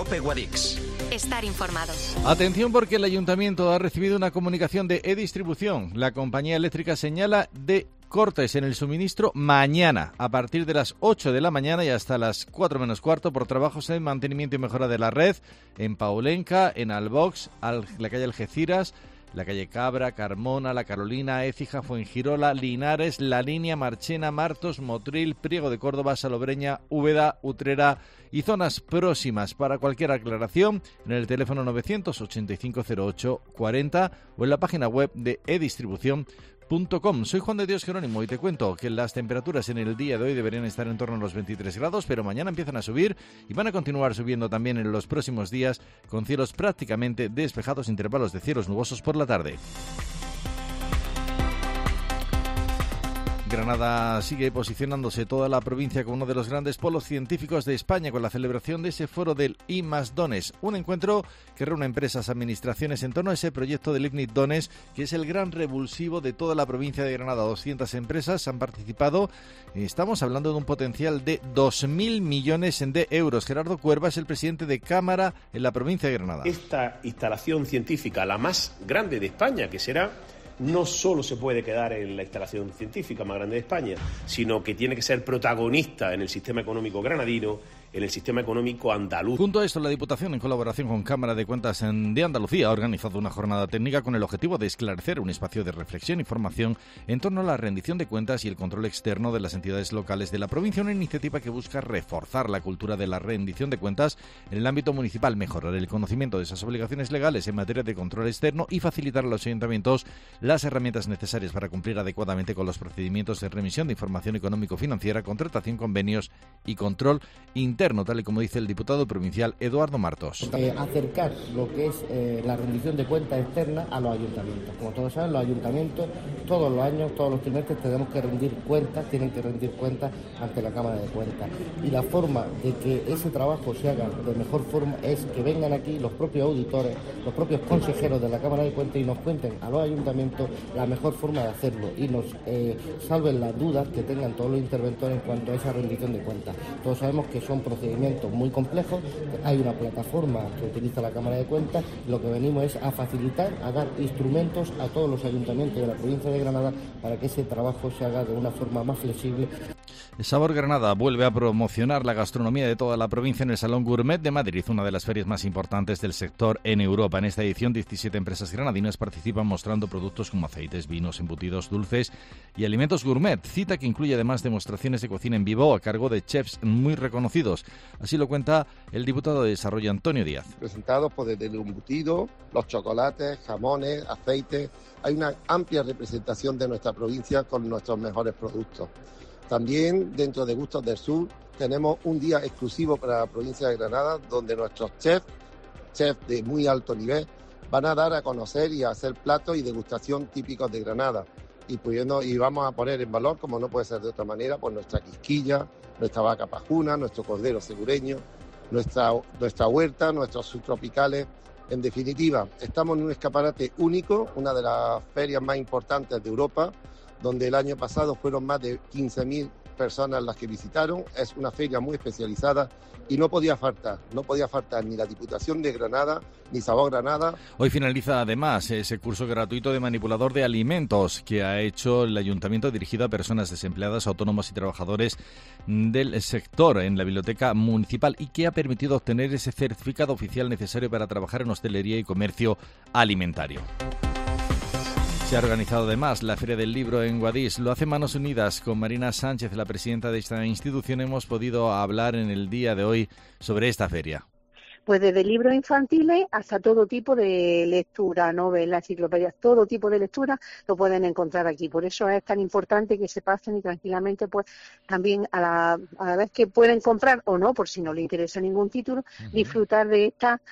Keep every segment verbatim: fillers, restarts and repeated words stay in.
COPE Guadix. Estar informados. Atención, porque el Ayuntamiento ha recibido una comunicación de E-Distribución. La compañía eléctrica señala de cortes en el suministro mañana, a partir de las ocho de la mañana y hasta las cuatro menos cuarto, por trabajos en mantenimiento y mejora de la red en Paulenca, en Albox, al, la calle Algeciras, la calle Cabra, Carmona, La Carolina, Écija, Fuengirola, Linares, La Línea, Marchena, Martos, Motril, Priego de Córdoba, Salobreña, Úbeda, Utrera y zonas próximas. Para cualquier aclaración, en el teléfono novecientos ochenta y cinco cero ocho cuarenta o en la página web de edistribución punto com. Soy Juan de Dios Jerónimo y te cuento que las temperaturas en el día de hoy deberían estar en torno a los veintitrés grados, pero mañana empiezan a subir y van a continuar subiendo también en los próximos días, con cielos prácticamente despejados, intervalos de cielos nubosos por la tarde. Granada sigue posicionándose toda la provincia como uno de los grandes polos científicos de España, con la celebración de ese foro del I más Dones, un encuentro que reúne empresas, administraciones en torno a ese proyecto del ICNIC Dones, que es el gran revulsivo de toda la provincia de Granada. doscientas empresas han participado. Estamos hablando de un potencial de dos mil millones de euros. Gerardo Cuerva es el presidente de Cámara en la provincia de Granada. Esta instalación científica, la más grande de España, que será, no solo se puede quedar en la instalación científica más grande de España, sino que tiene que ser protagonista en el sistema económico granadino, en el sistema económico andaluz. Junto a esto, la Diputación, en colaboración con Cámara de Cuentas de Andalucía, ha organizado una jornada técnica con el objetivo de esclarecer un espacio de reflexión y formación en torno a la rendición de cuentas y el control externo de las entidades locales de la provincia, una iniciativa que busca reforzar la cultura de la rendición de cuentas en el ámbito municipal, mejorar el conocimiento de esas obligaciones legales en materia de control externo y facilitar a los ayuntamientos las herramientas necesarias para cumplir adecuadamente con los procedimientos de remisión de información económico-financiera, contratación, convenios y control interno, tal y como dice el diputado provincial Eduardo Martos. Eh, acercar lo que es eh, la rendición de cuentas externa a los ayuntamientos. Como todos saben, los ayuntamientos todos los años, todos los trimestres tenemos que rendir cuentas, tienen que rendir cuentas ante la Cámara de Cuentas. Y la forma de que ese trabajo se haga de mejor forma es que vengan aquí los propios auditores, los propios consejeros de la Cámara de Cuentas y nos cuenten a los ayuntamientos la mejor forma de hacerlo y nos eh, salven las dudas que tengan todos los interventores en cuanto a esa rendición de cuentas. Todos sabemos que son procedimientos muy complejos, hay una plataforma que utiliza la Cámara de Cuentas, lo que venimos es a facilitar, a dar instrumentos a todos los ayuntamientos de la provincia de Granada para que ese trabajo se haga de una forma más flexible. El Sabor Granada vuelve a promocionar la gastronomía de toda la provincia en el Salón Gourmet de Madrid, una de las ferias más importantes del sector en Europa. En esta edición, diecisiete empresas granadinas participan mostrando productos como aceites, vinos, embutidos, dulces y alimentos gourmet, cita que incluye además demostraciones de cocina en vivo a cargo de chefs muy reconocidos. Así lo cuenta el diputado de Desarrollo, Antonio Díaz. Presentados pues, desde el embutido, los chocolates, jamones, aceites. Hay una amplia representación de nuestra provincia con nuestros mejores productos. También dentro de Gustos del Sur tenemos un día exclusivo para la provincia de Granada donde nuestros chefs, chefs de muy alto nivel, van a dar a conocer y a hacer platos y degustación típicos de Granada. Y, pudiendo, y vamos a poner en valor, como no puede ser de otra manera, pues nuestra quisquilla, nuestra vaca pajuna, nuestro cordero segureño, nuestra, nuestra huerta, nuestros subtropicales. En definitiva, estamos en un escaparate único, una de las ferias más importantes de Europa, donde el año pasado fueron más de quince mil personas las que visitaron. Es una feria muy especializada y no podía faltar, no podía faltar ni la Diputación de Granada, ni Sabor Granada. Hoy finaliza además ese curso gratuito de manipulador de alimentos que ha hecho el Ayuntamiento dirigido a personas desempleadas, autónomos y trabajadores del sector en la Biblioteca Municipal y que ha permitido obtener ese certificado oficial necesario para trabajar en hostelería y comercio alimentario. Se ha organizado además la Feria del Libro en Guadix. Lo hace Manos Unidas. Con Marina Sánchez, la presidenta de esta institución, hemos podido hablar en el día de hoy sobre esta feria. Pues desde libros infantiles hasta todo tipo de lectura, novelas, enciclopedias, todo tipo de lectura lo pueden encontrar aquí. Por eso es tan importante que se pasen y tranquilamente, pues también a la, a la vez que pueden comprar o no, por si no les interesa ningún título, uh-huh. disfrutar de esta,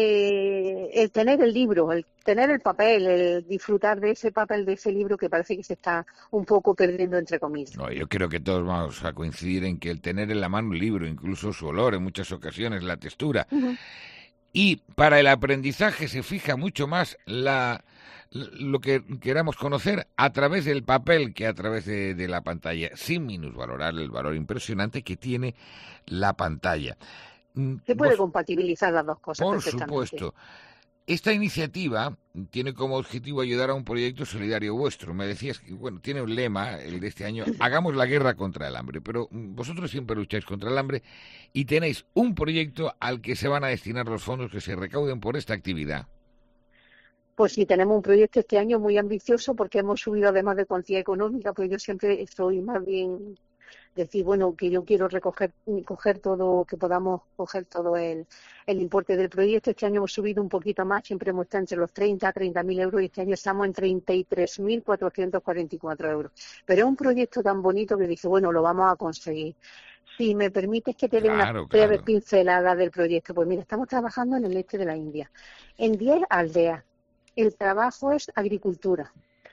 eh, el tener el libro, el tener el papel, el disfrutar de ese papel, de ese libro que parece que se está un poco perdiendo, entre comillas. No, yo creo que todos vamos a coincidir en que el tener en la mano un libro, incluso su olor, en muchas ocasiones la textura, uh-huh. y para el aprendizaje se fija mucho más la lo que queramos conocer a través del papel que a través de, de la pantalla, sin minusvalorar el valor impresionante que tiene la pantalla. Se puede vos, compatibilizar las dos cosas por perfectamente. supuesto. Esta iniciativa tiene como objetivo ayudar a un proyecto solidario vuestro. Me decías que, bueno, tiene un lema, el de este año, hagamos la guerra contra el hambre. Pero vosotros siempre lucháis contra el hambre y tenéis un proyecto al que se van a destinar los fondos que se recauden por esta actividad. Pues sí, tenemos un proyecto este año muy ambicioso porque hemos subido además de cuantía económica, pues yo siempre estoy más bien decir, bueno, que yo quiero recoger coger todo, que podamos coger todo el, el importe del proyecto. Este año hemos subido un poquito más, siempre hemos estado entre los treinta, treinta mil euros y este año estamos en treinta y tres mil cuatrocientos cuarenta y cuatro euros. Pero es un proyecto tan bonito que dije, bueno, lo vamos a conseguir. Si me permites que te dé claro, una breve claro. pincelada del proyecto, pues mira, estamos trabajando en el este de la India, en diez aldeas. El trabajo es agricultura.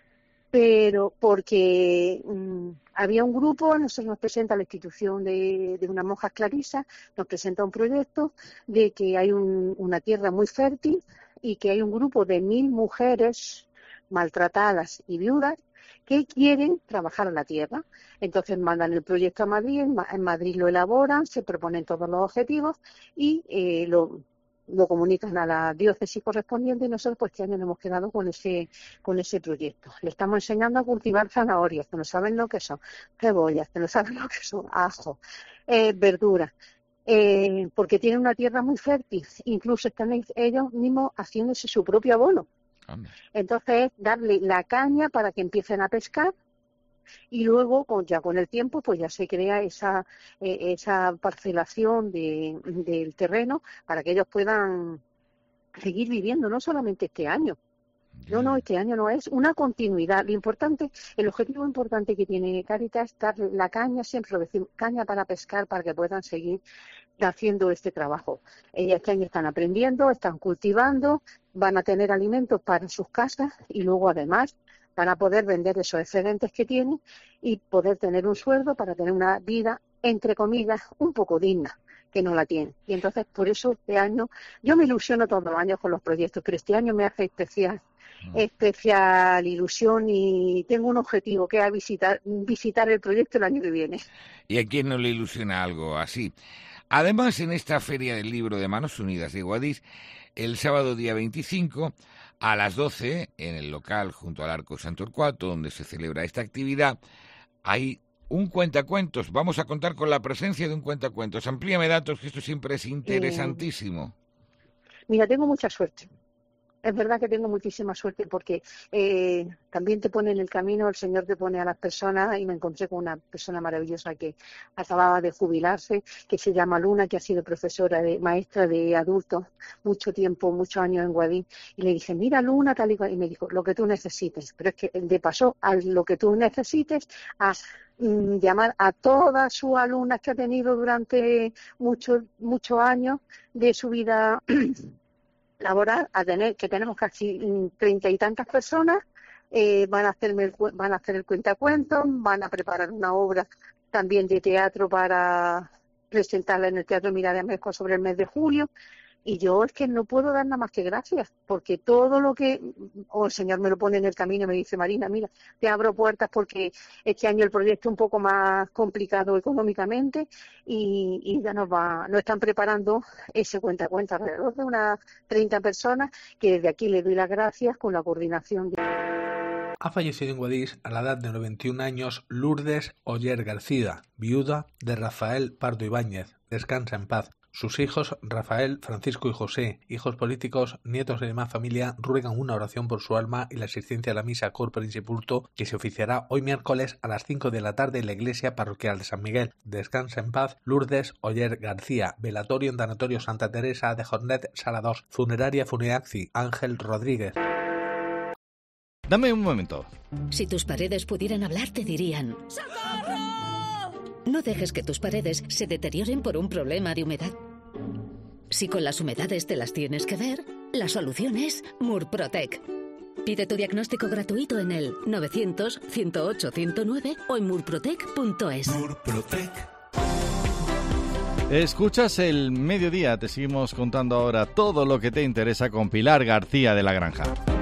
Pero porque mmm, había un grupo, nosotros nos presenta la institución de, de unas monjas clarisas, nos presenta un proyecto de que hay un, una tierra muy fértil y que hay un grupo de mil mujeres maltratadas y viudas que quieren trabajar en la tierra. Entonces mandan el proyecto a Madrid, en Madrid lo elaboran, se proponen todos los objetivos y eh, lo... lo comunican a la diócesis correspondiente y nosotros pues este año nos hemos quedado con ese con ese proyecto. Le estamos enseñando a cultivar zanahorias, que no saben lo que son, cebollas, que no saben lo que son, ajo, eh, verduras, eh, porque tienen una tierra muy fértil, incluso están ellos mismos haciéndose su propio abono. Entonces es darle la caña para que empiecen a pescar y luego con, ya con el tiempo pues ya se crea esa eh, esa parcelación de, del terreno para que ellos puedan seguir viviendo, no solamente este año. No, no, este año no, es una continuidad. Lo importante, el objetivo importante que tiene Cáritas es darle la caña, siempre lo decimos, caña para pescar, para que puedan seguir haciendo este trabajo. Ellas este año están aprendiendo, están cultivando, van a tener alimentos para sus casas y luego además van a poder vender esos excedentes que tienen y poder tener un sueldo para tener una vida, entre comillas, un poco digna, que no la tienen. Y entonces, por eso este año, yo me ilusiono todos los años con los proyectos, pero este año me hace especial, especial ilusión y tengo un objetivo, que es visitar, visitar el proyecto el año que viene. ¿Y a quién no le ilusiona algo así? Además, en esta Feria del Libro de Manos Unidas de Guadix, el sábado día veinticinco, a las doce, en el local junto al Arco Santo Torcuato, donde se celebra esta actividad, hay un cuentacuentos. Vamos a contar con la presencia de un cuentacuentos. Amplíame datos, que esto siempre es interesantísimo. Eh, mira, tengo mucha suerte. Es verdad que tengo muchísima suerte porque eh, también te pone en el camino, el Señor te pone a las personas y me encontré con una persona maravillosa que acababa de jubilarse, que se llama Luna, que ha sido profesora, de maestra de adultos mucho tiempo, muchos años en Guadix, y le dije, mira Luna, tal y cual, y me dijo, lo que tú necesites, pero es que de paso a lo que tú necesites, a mm, llamar a todas sus alumnas que ha tenido durante muchos muchos años de su vida laboral, a tener que tenemos casi treinta y tantas personas, eh, van a hacerme el, van a hacer el cuentacuentos, van a preparar una obra también de teatro para presentarla en el Teatro Mira de Amejo sobre el mes de julio, y yo es que no puedo dar nada más que gracias, porque todo lo que oh, el Señor me lo pone en el camino, me dice, Marina, mira, te abro puertas porque este año el proyecto es un poco más complicado económicamente y, y ya nos va, nos están preparando ese cuentacuentos alrededor de unas treinta personas, que desde aquí le doy las gracias con la coordinación de... Ha fallecido en Guadix a la edad de noventa y un años Lourdes Oller García, viuda de Rafael Pardo Ibáñez. Descansa en paz. Sus hijos, Rafael, Francisco y José, hijos políticos, nietos y demás familia, ruegan una oración por su alma y la asistencia a la misa Corpore Insepulto, que se oficiará hoy miércoles a las cinco de la tarde en la iglesia parroquial de San Miguel. Descansa en paz Lourdes Oller García. Velatorio en Tanatorio Santa Teresa de Jornet, Sala dos. Funeraria Funeacci, Ángel Rodríguez. Dame un momento. Si tus paredes pudieran hablar, te dirían... ¡Socorro! No dejes que tus paredes se deterioren por un problema de humedad. Si con las humedades te las tienes que ver, la solución es Murprotec. Pide tu diagnóstico gratuito en el novecientos, ciento ocho, ciento nueve o en murprotec punto es. Murprotec. Escuchas el mediodía, te seguimos contando ahora todo lo que te interesa con Pilar García de la Granja.